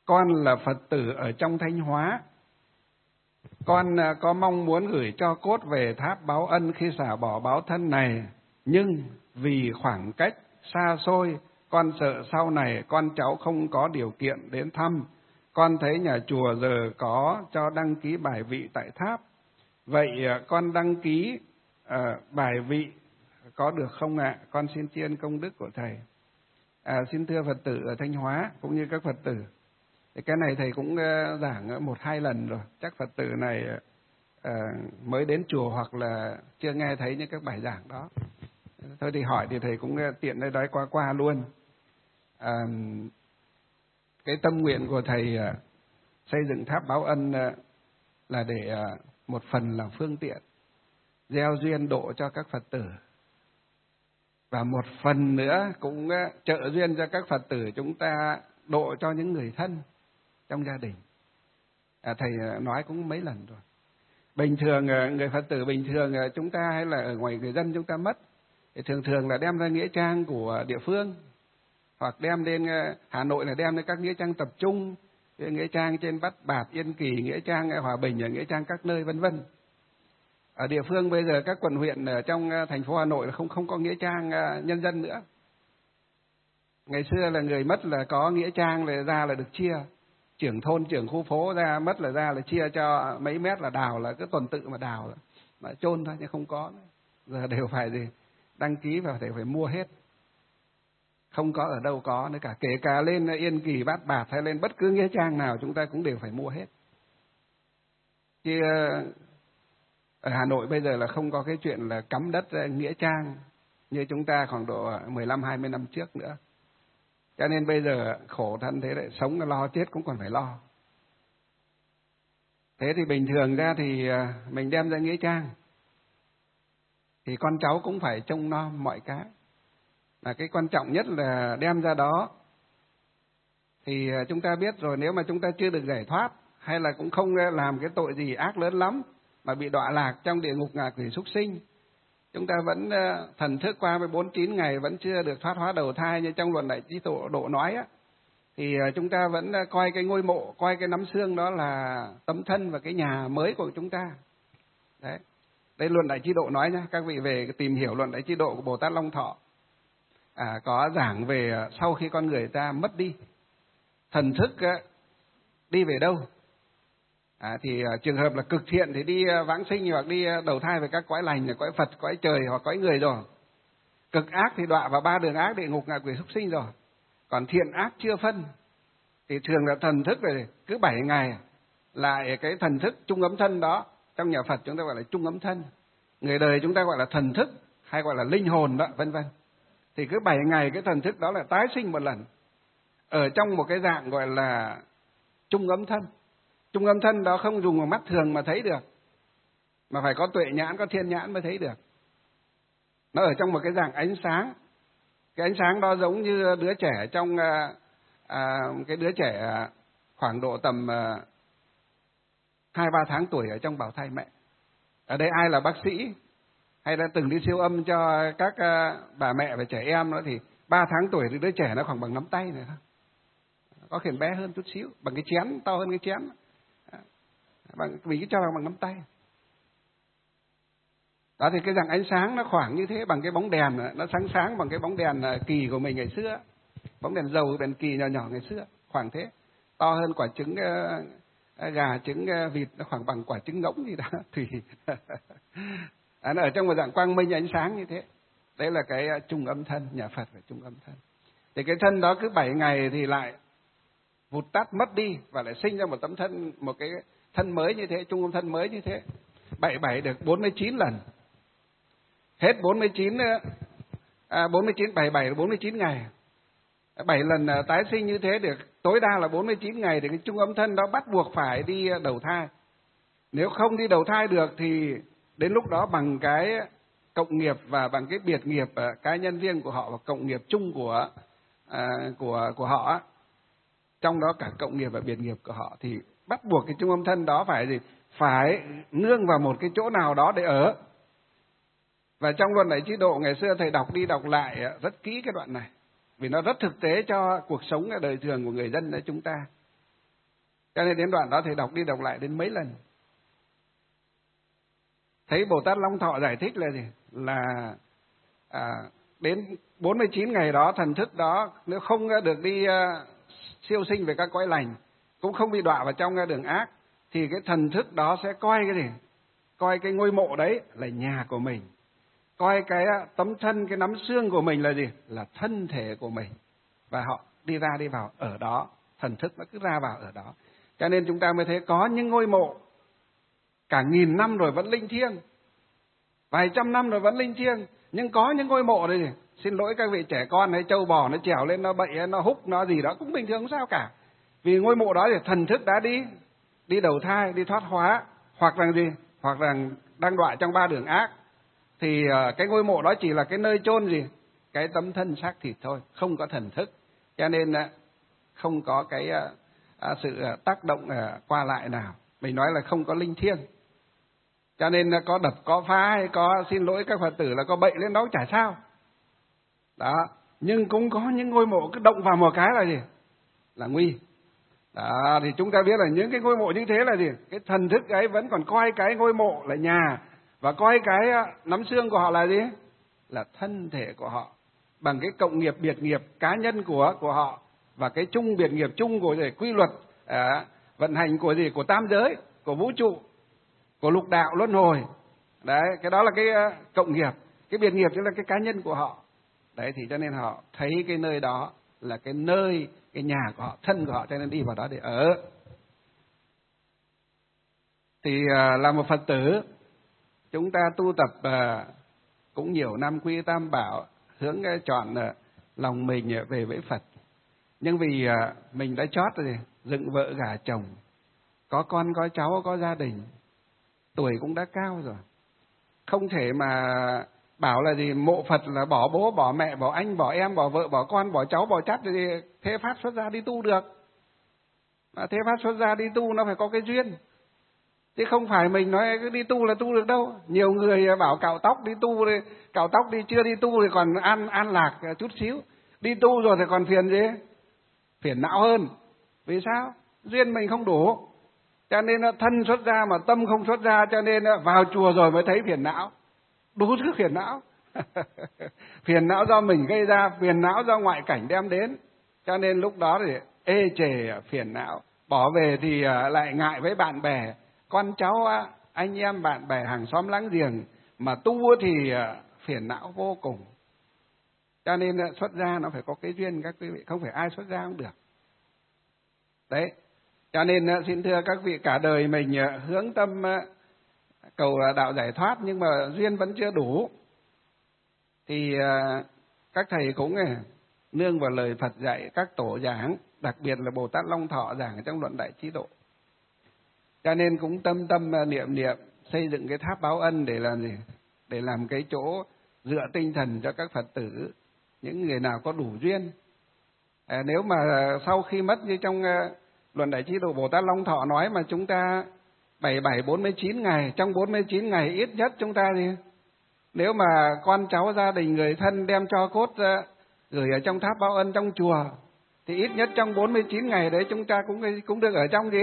con là Phật tử ở trong Thanh Hóa. Con có mong muốn gửi cho cốt về tháp báo ân khi xả bỏ báo thân này, nhưng vì khoảng cách xa xôi, con sợ sau này con cháu không có điều kiện đến thăm. Con thấy nhà chùa giờ có cho đăng ký bài vị tại tháp. Vậy con đăng ký bài vị có được không ạ? Con xin tri ân công đức của Thầy. Xin thưa Phật tử ở Thanh Hóa cũng như các Phật tử, cái này Thầy cũng giảng 1-2 lần rồi. Chắc Phật tử này mới đến chùa hoặc là chưa nghe thấy những các bài giảng đó. Thôi thì hỏi thì Thầy cũng tiện đây nói qua luôn. Cái tâm nguyện của Thầy xây dựng tháp báo ân là để một phần là phương tiện gieo duyên độ cho các Phật tử, và một phần nữa cũng trợ duyên cho các Phật tử chúng ta độ cho những người thân trong gia đình. Thầy nói cũng mấy lần rồi. Bình thường người Phật tử bình thường chúng ta hay là ở ngoài người dân chúng ta mất thì thường là đem ra nghĩa trang của địa phương, hoặc đem lên Hà Nội là đem lên các nghĩa trang tập trung, nghĩa trang trên Bát Bạt, Yên Kỳ, nghĩa trang Hòa Bình, nghĩa trang các nơi vân vân. Ở địa phương bây giờ các quận huyện ở trong thành phố Hà Nội là không có nghĩa trang nhân dân nữa. Ngày xưa là người mất là có nghĩa trang là ra là được chia, trưởng thôn, trưởng khu phố ra mất là ra là chia cho mấy mét là đào, là cứ tuần tự mà đào mà chôn thôi, chứ không có nữa. Giờ đều phải gì đăng ký và phải mua hết. Không có ở đâu có nữa cả, kể cả lên Yên Kỳ, Bát Bạt hay lên bất cứ nghĩa trang nào chúng ta cũng đều phải mua hết. Chứ ở Hà Nội bây giờ là không có cái chuyện là cắm đất nghĩa trang như chúng ta khoảng độ 15-20 năm trước nữa. Cho nên bây giờ khổ thân thế lại sống lo chết cũng còn phải lo. Thế thì bình thường ra thì mình đem ra nghĩa trang thì con cháu cũng phải trông nom mọi cái. Là cái quan trọng nhất là đem ra đó thì chúng ta biết rồi, nếu mà chúng ta chưa được giải thoát hay là cũng không làm cái tội gì ác lớn lắm mà bị đọa lạc trong địa ngục ngạ quỷ súc sinh, chúng ta vẫn thần thức qua 49 ngày vẫn chưa được thoát hóa đầu thai như trong luận Đại Trí Độ nói á, thì chúng ta vẫn coi cái ngôi mộ, coi cái nắm xương đó là tấm thân và cái nhà mới của chúng ta. Đấy, đây luận Đại Trí Độ nói nhá, các vị về tìm hiểu luận Đại Trí Độ của Bồ Tát Long Thọ. Có giảng về sau khi con người ta mất đi, thần thức đi về đâu. Thì trường hợp là cực thiện thì đi vãng sinh hoặc đi đầu thai về các cõi lành, cõi Phật, cõi trời hoặc cõi người rồi. Cực ác thì đọa vào 3 đường ác, địa ngục, ngạ quỷ súc sinh rồi. Còn thiện ác chưa phân thì thường là thần thức về cứ 7 ngày lại cái thần thức trung ấm thân đó. Trong nhà Phật chúng ta gọi là trung ấm thân, người đời chúng ta gọi là thần thức hay gọi là linh hồn đó, vân vân. Thì cứ 7 ngày cái thần thức đó là tái sinh một lần ở trong một cái dạng gọi là trung ấm thân. Trung âm thân đó không dùng vào mắt thường mà thấy được, mà phải có tuệ nhãn, có thiên nhãn mới thấy được. Nó ở trong một cái dạng ánh sáng. Cái ánh sáng đó giống như đứa trẻ trong cái đứa trẻ khoảng độ tầm 2-3 tháng tuổi ở trong bào thai mẹ. Ở đây ai là bác sĩ hay đã từng đi siêu âm cho các bà mẹ và trẻ em đó thì 3 tháng tuổi thì đứa trẻ nó khoảng bằng nắm tay này thôi. Có khiển bé hơn chút xíu, bằng cái chén, to hơn cái chén. Mình cứ cho bằng nắm tay. Đó thì cái dạng ánh sáng nó khoảng như thế, bằng cái bóng đèn, nó sáng bằng cái bóng đèn kỳ của mình ngày xưa. Bóng đèn dầu, đèn kỳ nhỏ nhỏ ngày xưa, khoảng thế. To hơn quả trứng gà, trứng vịt, nó khoảng bằng quả trứng ngỗng gì đó, tùy. Nó ở trong một dạng quang minh ánh sáng như thế. Đấy là cái trung âm thân, nhà Phật là trung âm thân. Thì cái thân đó cứ 7 ngày thì lại vụt tắt mất đi và lại sinh ra một tấm thân, một cái thân mới như thế, trung âm thân mới như thế. 77 được 49 lần. Hết 49, 77 là 49 ngày. 7 lần tái sinh như thế được tối đa là 49 ngày thì cái trung âm thân đó bắt buộc phải đi đầu thai. Nếu không đi đầu thai được thì đến lúc đó bằng cái cộng nghiệp và bằng cái biệt nghiệp cá nhân riêng của họ và cộng nghiệp chung của họ, trong đó cả cộng nghiệp và biệt nghiệp của họ, thì bắt buộc cái trung âm thân đó phải gì? Phải nương vào một cái chỗ nào đó để ở. Và trong luận Đại Trí Độ ngày xưa thầy đọc đi đọc lại rất kỹ cái đoạn này, vì nó rất thực tế cho cuộc sống đời thường của người dân chúng ta. Cho nên đến đoạn đó thầy đọc đi đọc lại đến mấy lần. Thấy Bồ Tát Long Thọ giải thích là gì? Là đến 49 ngày đó, thần thức đó nếu không được đi siêu sinh về các cõi lành, cũng không bị đọa vào trong đường ác, thì cái thần thức đó sẽ coi cái gì? Coi cái ngôi mộ đấy là nhà của mình. Coi cái tấm thân, cái nắm xương của mình là gì? Là thân thể của mình. Và họ đi ra đi vào ở đó, thần thức nó cứ ra vào ở đó. Cho nên chúng ta mới thấy có những ngôi mộ cả 1000 năm rồi vẫn linh thiêng, vài trăm năm rồi vẫn linh thiêng. Nhưng có những ngôi mộ đây, xin lỗi các vị trẻ con hay trâu bò nó trèo lên nó bậy, nó húc, nó gì đó cũng bình thường, không sao cả. Vì ngôi mộ đó thì thần thức đã đi đầu thai, đi thoát hóa, hoặc là gì? Hoặc là đang đọa trong 3 đường ác. Thì cái ngôi mộ đó chỉ là cái nơi chôn gì? Cái tấm thân xác thịt thôi, không có thần thức. Cho nên không có cái sự tác động qua lại nào. Mình nói là không có linh thiêng. Cho nên có đập, có phá hay có, xin lỗi các Phật tử, là có bệnh lên đó chả sao. Đó, nhưng cũng có những ngôi mộ cứ động vào một cái là gì? Là nguy. Đó, thì chúng ta biết là những cái ngôi mộ như thế là gì? Cái thần thức ấy vẫn còn coi cái ngôi mộ là nhà, và coi cái nắm xương của họ là gì? Là thân thể của họ. Bằng cái cộng nghiệp biệt nghiệp cá nhân của họ, và cái chung biệt nghiệp chung của quy luật vận hành của gì? Của tam giới, của vũ trụ, của lục đạo luân hồi. Đấy, cái đó là cái cộng nghiệp. Cái biệt nghiệp chính là cái cá nhân của họ. Đấy, thì cho nên họ thấy cái nơi đó là cái nơi, cái nhà của họ, thân của họ, cho nên đi vào đó để ở. Thì là một Phật tử, chúng ta tu tập cũng nhiều năm, quy tam bảo, hướng chọn lòng mình về với Phật. Nhưng vì mình đã chót rồi, dựng vợ gả chồng, có con có cháu, có gia đình, tuổi cũng đã cao rồi, không thể mà bảo là gì mộ Phật là bỏ bố, bỏ mẹ, bỏ anh, bỏ em, bỏ vợ, bỏ con, bỏ cháu, bỏ chắt thì thế pháp xuất gia đi tu được. Mà thế pháp xuất gia đi tu nó phải có cái duyên. Chứ không phải mình nói cứ đi tu là tu được đâu. Nhiều người bảo cạo tóc đi tu, cạo tóc đi chưa đi tu thì còn an lạc chút xíu. Đi tu rồi thì còn phiền gì? Phiền não hơn. Vì sao? Duyên mình không đủ. Cho nên thân xuất gia mà tâm không xuất gia, cho nên vào chùa rồi mới thấy phiền não. Đủ thứ phiền não. Phiền não do mình gây ra, phiền não do ngoại cảnh đem đến. Cho nên lúc đó thì ê chề phiền não. Bỏ về thì lại ngại với bạn bè, con cháu, anh em, bạn bè, hàng xóm láng giềng. Mà tu thì phiền não vô cùng. Cho nên xuất gia nó phải có cái duyên các quý vị, không phải ai xuất gia cũng được. Đấy, cho nên xin thưa các vị, cả đời mình hướng tâm cầu đạo giải thoát, nhưng mà duyên vẫn chưa đủ. Thì các thầy cũng nương vào lời Phật dạy, các tổ giảng, đặc biệt là Bồ Tát Long Thọ giảng trong Luận Đại Trí Độ. Cho nên cũng tâm niệm xây dựng cái tháp báo ân để làm gì? Để làm cái chỗ dựa tinh thần cho các Phật tử, những người nào có đủ duyên. Nếu mà sau khi mất như trong Luận Đại Trí Độ Bồ Tát Long Thọ nói mà chúng ta 49 ngày, trong 49 ngày ít nhất chúng ta thì nếu mà con cháu gia đình người thân đem cho cốt gửi ở trong tháp báo ân trong chùa, thì ít nhất trong 49 ngày đấy chúng ta cũng được ở trong gì?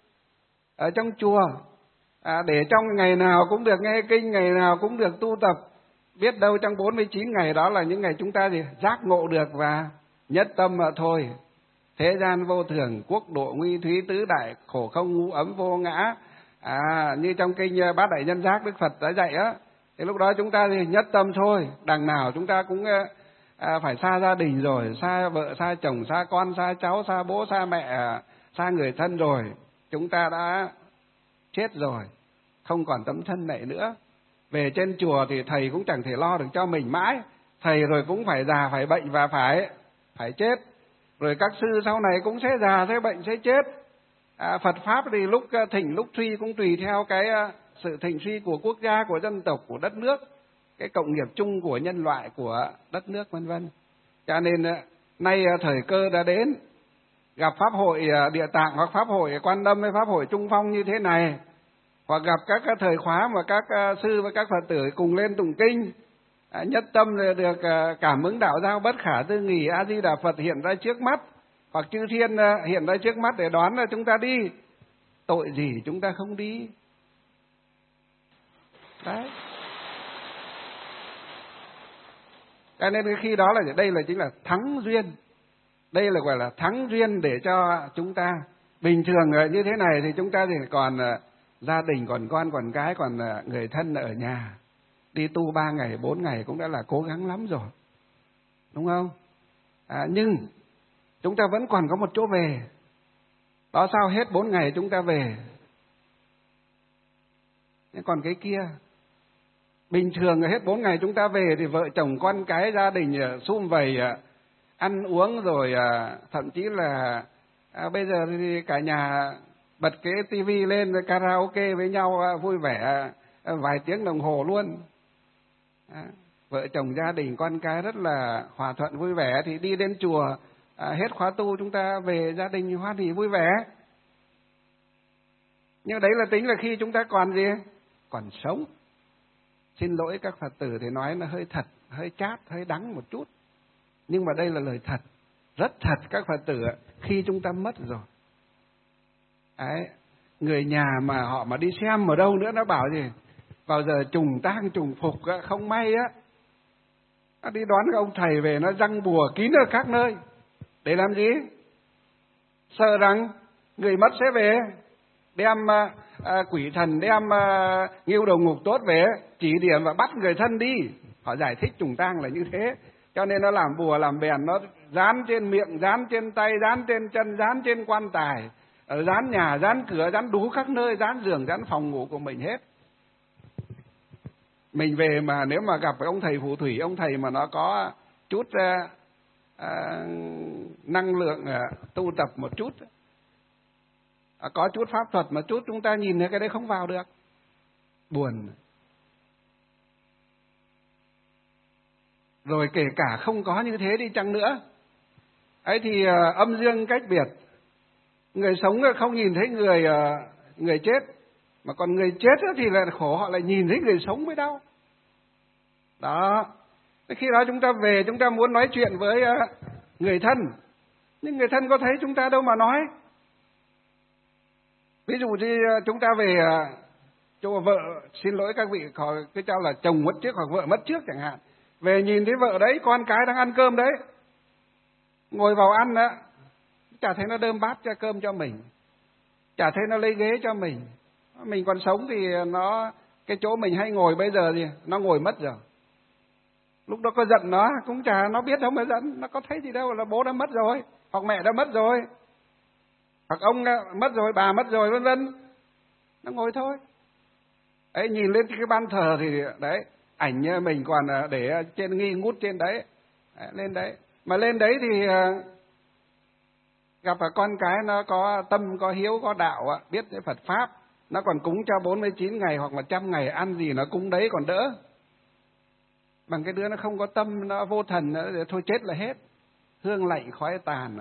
Ở trong chùa. Để trong ngày nào cũng được nghe kinh, ngày nào cũng được tu tập. Biết đâu trong 49 ngày đó là những ngày chúng ta gì? Giác ngộ được và nhất tâm mà thôi. Thế gian vô thường, quốc độ nguy thúy, tứ đại khổ không, ngũ ấm vô ngã. Như trong kinh Bát Đại Nhân Giác Đức Phật đã dạy á. Thì lúc đó chúng ta thì nhất tâm thôi. Đằng nào chúng ta cũng phải xa gia đình rồi, xa vợ, xa chồng, xa con, xa cháu, xa bố, xa mẹ, xa người thân rồi. Chúng ta đã chết rồi, không còn tấm thân này nữa. Về trên chùa thì thầy cũng chẳng thể lo được cho mình mãi. Thầy rồi cũng phải già, phải bệnh và phải chết. Rồi các sư sau này cũng sẽ già, sẽ bệnh, sẽ chết. Phật Pháp thì lúc thịnh lúc suy cũng tùy theo cái sự thịnh suy của quốc gia, của dân tộc, của đất nước, cái cộng nghiệp chung của nhân loại, của đất nước vân vân. Cho nên nay thời cơ đã đến, gặp Pháp hội Địa Tạng hoặc Pháp hội Quan Âm hay Pháp hội Trung Phong như thế này, hoặc gặp các thời khóa mà các sư và các Phật tử cùng lên tụng kinh, nhất tâm được cảm ứng đạo giao bất khả tư nghì A Di Đà Phật hiện ra trước mắt, hoặc chư thiên hiện ra trước mắt để đón là chúng ta đi. Tội gì chúng ta không đi? Đấy. Cho nên khi đó là đây là chính là thắng duyên. Đây là gọi là thắng duyên để cho chúng ta. Bình thường như thế này thì chúng ta thì còn gia đình, còn con, còn cái, còn người thân ở nhà. Đi tu 3 ngày, 4 ngày cũng đã là cố gắng lắm rồi. Đúng không? Nhưng chúng ta vẫn còn có một chỗ về. Đó sao hết 4 ngày chúng ta về. Nhưng còn cái kia, bình thường hết 4 ngày chúng ta về thì vợ chồng con cái gia đình sum vầy ăn uống rồi thậm chí là bây giờ thì cả nhà bật cái tivi lên karaoke với nhau vui vẻ vài tiếng đồng hồ luôn. Vợ chồng gia đình con cái rất là hòa thuận vui vẻ, thì đi đến chùa hết khóa tu chúng ta về gia đình hoan hỉ vui vẻ. Nhưng đấy là tính là khi chúng ta còn gì? Còn sống. Xin lỗi các Phật tử thì nói nó hơi thật, hơi chát, hơi đắng một chút. Nhưng mà đây là lời thật, rất thật các Phật tử ạ. Khi chúng ta mất rồi. Đấy, người nhà mà họ mà đi xem ở đâu nữa nó bảo gì? Vào giờ trùng tang trùng phục không may á, nó đi đón các ông thầy về nó răng bùa kín ở các nơi. Để làm gì? Sợ rằng người mất sẽ về, đem quỷ thần, đem nghiêu đầu ngục tốt về chỉ điểm và bắt người thân đi. Họ giải thích trùng tang là như thế. Cho nên nó làm bùa làm bèn, nó dán trên miệng, dán trên tay, dán trên chân, dán trên quan tài, dán nhà, dán cửa, dán đủ các nơi, dán giường, dán phòng ngủ của mình hết. Mình về mà nếu mà gặp ông thầy phù thủy, ông thầy mà nó có chút năng lượng tu tập một chút, có chút pháp thuật một chút, chúng ta nhìn thấy cái đấy không vào được. Buồn. Rồi kể cả không có như thế đi chăng nữa ấy thì âm dương cách biệt. Người sống không nhìn thấy người chết, mà còn người chết thì là khổ, họ lại nhìn thấy người sống mới đau. Đó. Khi đó chúng ta về, chúng ta muốn nói chuyện với người thân, nhưng người thân có thấy chúng ta đâu mà nói. Ví dụ như chúng ta về cho vợ, xin lỗi các vị, cái cho là chồng mất trước hoặc vợ mất trước chẳng hạn. Về nhìn thấy vợ đấy, con cái đang ăn cơm đấy, ngồi vào ăn đó, chả thấy nó đơm bát cho cơm cho mình, chả thấy nó lấy ghế cho mình. Mình còn sống thì nó, cái chỗ mình hay ngồi bây giờ thì nó ngồi mất rồi. Lúc đó có giận nó cũng chả, nó biết đâu mà giận, nó có thấy gì đâu, là bố đã mất rồi, hoặc mẹ đã mất rồi, hoặc ông đã mất rồi, bà mất rồi, vân vân. Nó ngồi thôi. Ấy, nhìn lên cái ban thờ thì đấy, ảnh mình còn để trên nghi ngút trên đấy, lên đấy. Mà lên đấy thì gặp con cái nó có tâm, có hiếu, có đạo, biết cái Phật Pháp, nó còn cúng cho 49 ngày hoặc 100 ngày, ăn gì nó cúng đấy còn đỡ. Bằng cái đứa nó không có tâm, nó vô thần, nó thôi chết là hết. Hương lạnh khói tàn,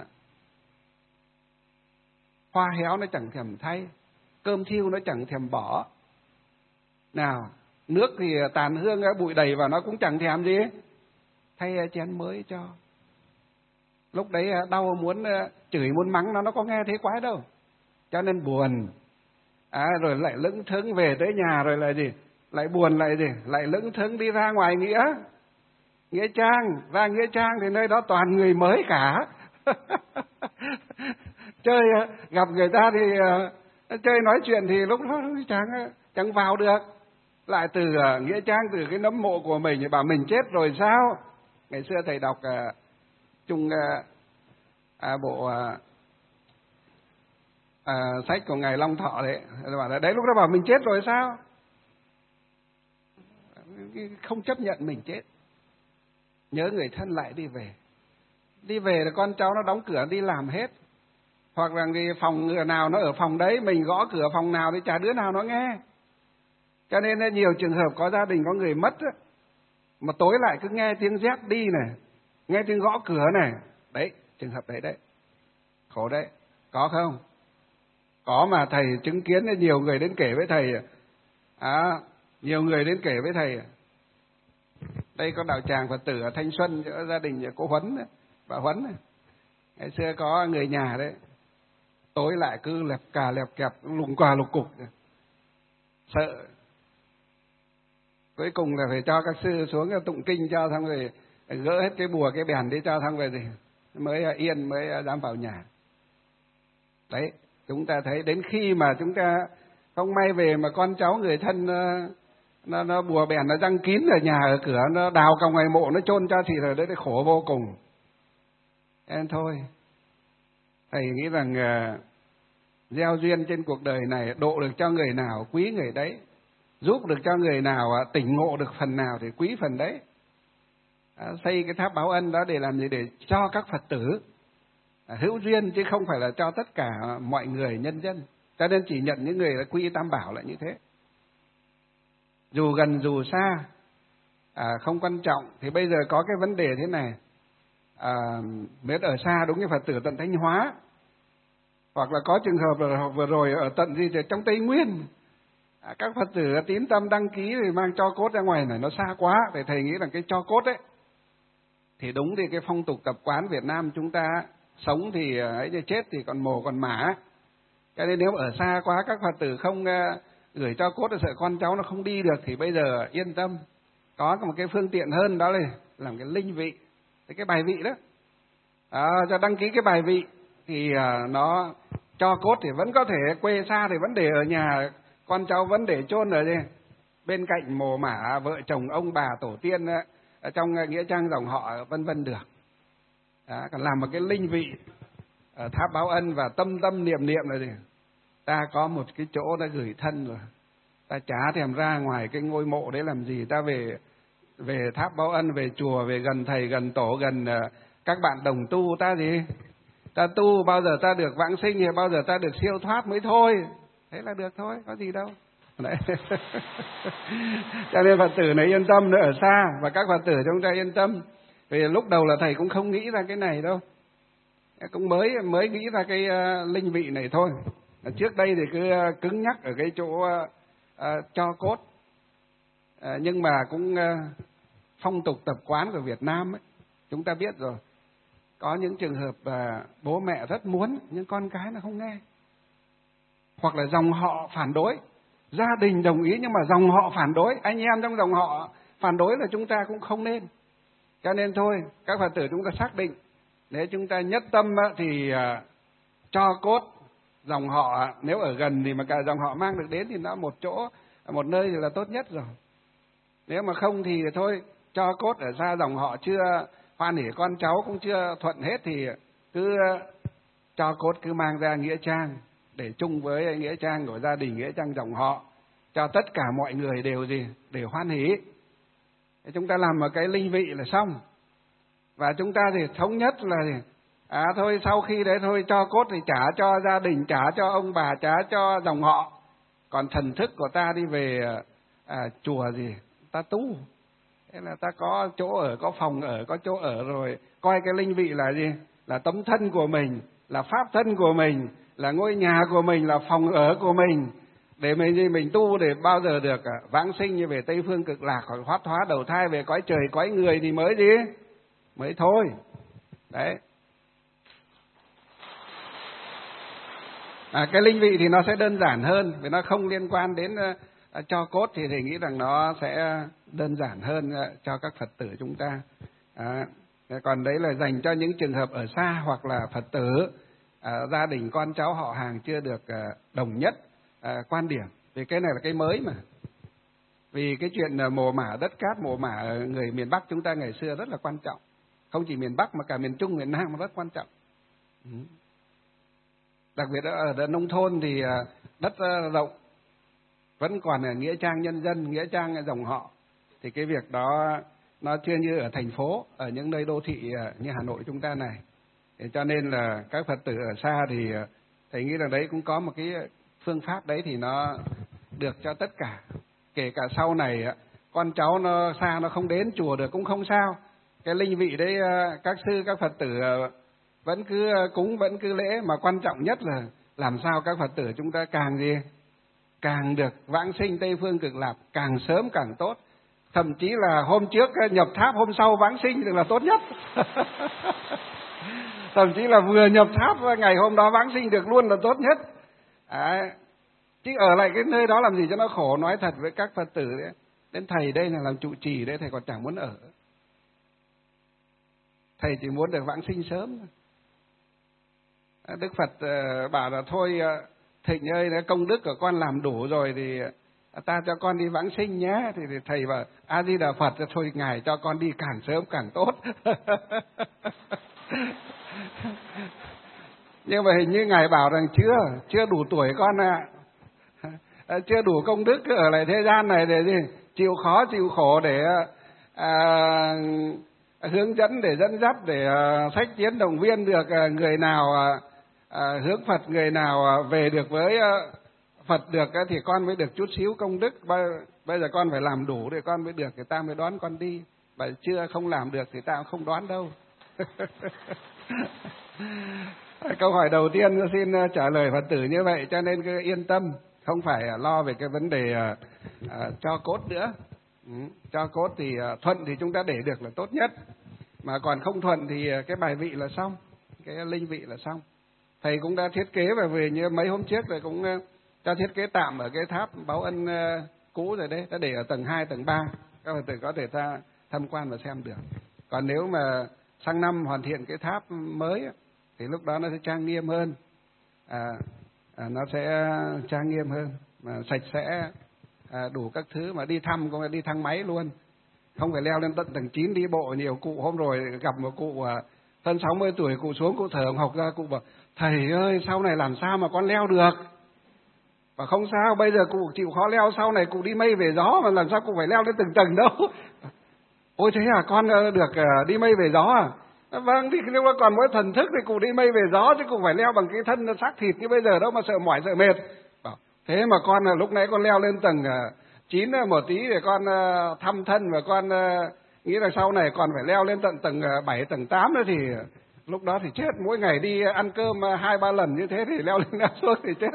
hoa héo nó chẳng thèm thay, cơm thiêu nó chẳng thèm bỏ. Nào, nước thì tàn hương bụi đầy vào nó cũng chẳng thèm gì, thay chén mới cho. Lúc đấy đau muốn chửi muốn mắng nó có nghe thấy quái đâu. Cho nên buồn. Rồi lại lững thững về tới nhà rồi là gì? Lại buồn lại gì? Lại lững thững đi ra ngoài Nghĩa Trang. Ra Nghĩa Trang thì nơi đó toàn người mới cả. Chơi gặp người ta thì chơi nói chuyện thì lúc đó chẳng vào được. Lại từ Nghĩa Trang, từ cái nấm mộ của mình thì bảo mình chết rồi sao? Ngày xưa thầy đọc chung bộ sách của ngài Long Thọ đấy, bảo là đấy lúc đó bảo mình chết rồi sao? Không chấp nhận mình chết. Nhớ người thân lại đi về. Đi về là con cháu nó đóng cửa đi làm hết. Hoặc là cái phòng người nào nó ở phòng đấy, mình gõ cửa phòng nào thì chả đứa nào nó nghe. Cho nên nhiều trường hợp có gia đình có người mất mà tối lại cứ nghe tiếng dép đi này, nghe tiếng gõ cửa này. Đấy, trường hợp đấy. Khổ đấy. Có không? Có, mà thầy chứng kiến nhiều người đến kể với thầy. Nhiều người đến kể với thầy. Đây có đạo tràng Phật tử ở Thanh Xuân, gia đình cô Huấn, bà Huấn này. Ngày xưa có người nhà đấy, tối lại cứ lẹp cà lẹp kẹp, lùng quà lục cục, sợ. Cuối cùng là phải cho các sư xuống tụng kinh cho, xong rồi gỡ hết cái bùa cái bèn đi cho, xong rồi thì mới yên, mới dám vào nhà. Đấy, chúng ta thấy đến khi mà chúng ta không may về mà con cháu người thân nó bùa bèn nó răng kín ở nhà ở cửa, nó đào cả ngoài mộ nó chôn cho thì là đấy khổ vô cùng. Em thôi, thầy nghĩ rằng gieo duyên trên cuộc đời này, độ được cho người nào quý người đấy, giúp được cho người nào tỉnh ngộ được phần nào thì quý phần đấy. Xây cái tháp báo ân đó để làm gì? Để cho các Phật tử hữu duyên, chứ không phải là cho tất cả mọi người nhân dân. Cho nên chỉ nhận những người là quy tam bảo là như thế. Dù gần dù xa không quan trọng. Thì bây giờ có cái vấn đề thế này, nếu ở xa đúng như Phật tử tận Thanh Hóa, hoặc là có trường hợp vừa rồi ở tận gì trong Tây Nguyên, các Phật tử tín tâm đăng ký thì mang tro cốt ra ngoài này nó xa quá. Thì thầy nghĩ là cái tro cốt ấy, thì đúng thì cái phong tục tập quán Việt Nam chúng ta sống thì ấy, chết thì còn mồ còn mả. Cho nên nếu ở xa quá các Phật tử không gửi tro cốt, sợ con cháu nó không đi được, thì bây giờ yên tâm, có một cái phương tiện hơn, đó là làm cái linh vị, cái bài vị đó, cho đăng ký cái bài vị thì nó cho cốt thì vẫn có thể, quê xa thì vẫn để ở nhà, con cháu vẫn để chôn ở đây bên cạnh mồ mả vợ chồng ông bà tổ tiên ở trong nghĩa trang dòng họ vân vân được. Còn làm một cái linh vị ở tháp báo ân và tâm tâm niệm niệm rồi thì ta có một cái chỗ đã gửi thân rồi, ta chả thèm ra ngoài cái ngôi mộ đấy làm gì. Ta về tháp báo ân, về chùa, về gần thầy gần tổ, gần các bạn đồng tu, ta gì, ta tu bao giờ ta được vãng sinh thì bao giờ ta được siêu thoát mới thôi. Thế là được thôi, có gì đâu. Đấy. Cho nên Phật tử này yên tâm, nữa ở xa, và các Phật tử chúng ta yên tâm. Vì lúc đầu là thầy cũng không nghĩ ra cái này đâu, cũng mới nghĩ ra cái linh vị này thôi. Trước đây thì cứ cứng nhắc ở cái chỗ cho cốt, nhưng mà cũng phong tục tập quán của Việt Nam ấy, chúng ta biết rồi. Có những trường hợp bố mẹ rất muốn nhưng con cái nó không nghe, hoặc là dòng họ phản đối, gia đình đồng ý nhưng mà dòng họ phản đối, anh em trong dòng họ phản đối là chúng ta cũng không nên. Cho nên thôi, các Phật tử chúng ta xác định, nếu chúng ta nhất tâm thì cho cốt dòng họ, nếu ở gần thì mà cả dòng họ mang được đến thì nó một chỗ, một nơi thì là tốt nhất rồi. Nếu mà không thì thôi, cho cốt ở xa dòng họ chưa hoan hỉ, con cháu cũng chưa thuận hết, thì cứ cho cốt cứ mang ra nghĩa trang để chung với nghĩa trang của gia đình, nghĩa trang dòng họ, cho tất cả mọi người đều hoan hỉ. Chúng ta làm một cái linh vị là xong. Và chúng ta thì thống nhất là thôi sau khi đấy thôi cho cốt thì trả cho gia đình, trả cho ông bà, trả cho dòng họ. Còn thần thức của ta đi về chùa gì, ta tu. Thế là ta có chỗ ở, có phòng ở, có chỗ ở rồi. Coi cái linh vị là gì? Là tấm thân của mình, là pháp thân của mình, là ngôi nhà của mình, là phòng ở của mình. Để mình tu để bao giờ được vãng sinh như về Tây Phương Cực Lạc, hoặc thoát hóa đầu thai về cõi trời cõi người thì mới gì? Mới thôi. Đấy. Cái linh vị thì nó sẽ đơn giản hơn, vì nó không liên quan đến cho cốt, thì thầy nghĩ rằng nó sẽ đơn giản hơn cho các Phật tử chúng ta. Còn đấy là dành cho những trường hợp ở xa, hoặc là Phật tử gia đình con cháu họ hàng chưa được đồng nhất quan điểm. Vì cái này là cái mới mà. Vì cái chuyện mồ mả đất cát, mồ mả người miền Bắc chúng ta ngày xưa rất là quan trọng. Không chỉ miền Bắc mà cả miền Trung, miền Nam rất quan trọng. Đặc biệt ở nông thôn thì đất rộng, vẫn còn ở nghĩa trang nhân dân, nghĩa trang dòng họ. Thì cái việc đó nó chưa như ở thành phố, ở những nơi đô thị như Hà Nội chúng ta này. Cho nên là các Phật tử ở xa thì thầy nghĩ rằng đấy cũng có một cái phương pháp đấy thì nó được cho tất cả. Kể cả sau này con cháu nó xa, nó không đến chùa được cũng không sao. Cái linh vị đấy các sư, các Phật tử vẫn cứ cúng, vẫn cứ lễ. Mà quan trọng nhất là làm sao các Phật tử chúng ta càng được vãng sinh Tây Phương Cực Lạc, càng sớm càng tốt. Thậm chí là hôm trước nhập tháp, hôm sau vãng sinh thì là tốt nhất. Thậm chí là vừa nhập tháp ngày hôm đó vãng sinh được luôn là tốt nhất. Chứ ở lại cái nơi đó làm gì cho nó khổ. Nói thật với các Phật tử đấy, đến thầy đây là làm trụ trì đấy, thầy còn chẳng muốn ở. Thầy chỉ muốn được vãng sinh sớm. Đức Phật bảo là thôi Thịnh ơi, công đức của con làm đủ rồi thì ta cho con đi vãng sinh nhé. Thì thầy bảo A Di Đà Phật, thôi ngài cho con đi càng sớm càng tốt. Nhưng mà hình như ngài bảo rằng chưa đủ tuổi con ạ. Chưa đủ công đức ở lại thế gian này để gì? Chịu khó chịu khổ để hướng dẫn, để dẫn dắt, để sách chiến động viên được người nào hướng Phật, người nào về được với Phật được thì con mới được chút xíu công đức. Bây giờ con phải làm đủ để con mới được, thì ta mới đón con đi. Và chưa không làm được thì ta cũng không đón đâu. Câu hỏi đầu tiên xin trả lời Phật tử như vậy, cho nên cứ yên tâm, không phải lo về cái vấn đề cho cốt nữa. Cho cốt thì thuận thì chúng ta để được là tốt nhất, mà còn không thuận thì cái bài vị là xong, cái linh vị là xong. Thầy cũng đã thiết kế, và về như mấy hôm trước rồi cũng cho thiết kế tạm ở cái tháp Báo Ân cũ rồi đấy, đã để ở tầng 2, tầng 3, các Phật tử có thể ta tham quan và xem được. Còn nếu mà sang năm hoàn thiện cái tháp mới thì lúc đó nó sẽ trang nghiêm hơn, nó sẽ trang nghiêm hơn, mà sạch sẽ, đủ các thứ, mà đi thăm cũng phải đi thang máy luôn, không phải leo lên tận tầng 9 đi bộ nhiều. Cụ hôm rồi gặp một cụ hơn 60 tuổi, cụ xuống cụ thở hộc ra, cụ bảo thầy ơi sau này làm sao mà con leo được. Và không sao, bây giờ cụ chịu khó leo, sau này cụ đi mây về gió mà làm sao cụ phải leo lên từng tầng đâu. Ôi thế à, con được đi mây về gió à? Vâng, thì nếu mà còn mỗi thần thức thì cụ đi mây về gió, chứ cụ phải leo bằng cái thân xác thịt như bây giờ đâu mà sợ mỏi sợ mệt. Thế mà con lúc nãy con leo lên tầng 9 một tí để con thăm thân, và con nghĩ là sau này còn phải leo lên tận tầng 7, tầng 8 nữa thì lúc đó thì chết. Mỗi ngày đi ăn cơm 2-3 lần như thế thì leo lên leo xuống thì chết.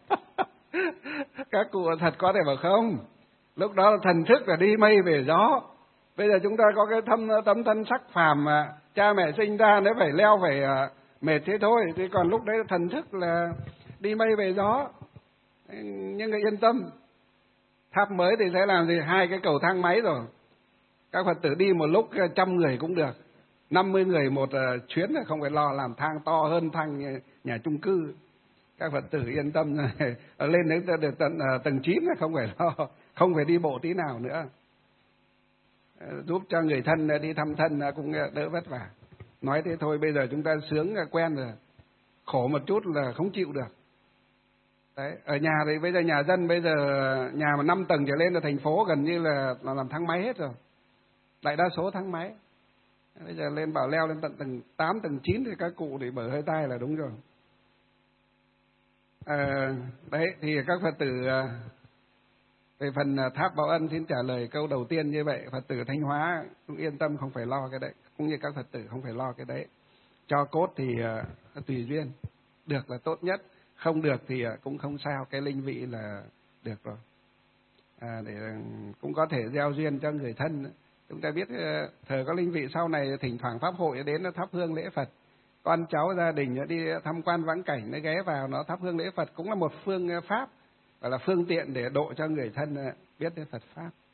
Các cụ thật có thể bảo không, lúc đó là thần thức là đi mây về gió. Bây giờ chúng ta có cái tấm thân sắc phàm mà cha mẹ sinh ra, nếu phải leo phải mệt thế thôi, thì còn lúc đấy thần thức là đi mây về gió. Nhưng người yên tâm, tháp mới thì sẽ làm gì? 2 cái cầu thang máy rồi, các Phật tử đi một lúc 100 người cũng được, 50 người một chuyến, không phải lo làm thang to hơn thang nhà chung cư. Các Phật tử yên tâm này, lên đến tận tầng 9 không phải lo, không phải đi bộ tí nào nữa, giúp cho người thân đi thăm thân cũng đỡ vất vả. Nói thế thôi, bây giờ chúng ta sướng quen rồi, khổ một chút là không chịu được. Đấy, ở nhà thì bây giờ nhà dân, bây giờ nhà mà 5 tầng trở lên là thành phố gần như là làm thang máy hết rồi, đại đa số thang máy. Bây giờ lên bảo leo lên tận tầng 8, tầng 9 thì các cụ thì bở hơi tai là đúng rồi. Đấy thì các Phật tử về phần tháp Báo Ân xin trả lời câu đầu tiên như vậy. Phật tử Thanh Hóa cũng yên tâm, không phải lo cái đấy, cũng như các Phật tử không phải lo cái đấy. Cho cốt thì tùy duyên, được là tốt nhất, không được thì cũng không sao, cái linh vị là được rồi. Để cũng có thể gieo duyên cho người thân. Chúng ta biết thờ có linh vị, sau này thỉnh thoảng pháp hội đến nó thắp hương lễ Phật, con cháu gia đình đi tham quan vãng cảnh nó ghé vào nó thắp hương lễ Phật, cũng là một phương pháp, và là phương tiện để độ cho người thân biết đến Phật pháp.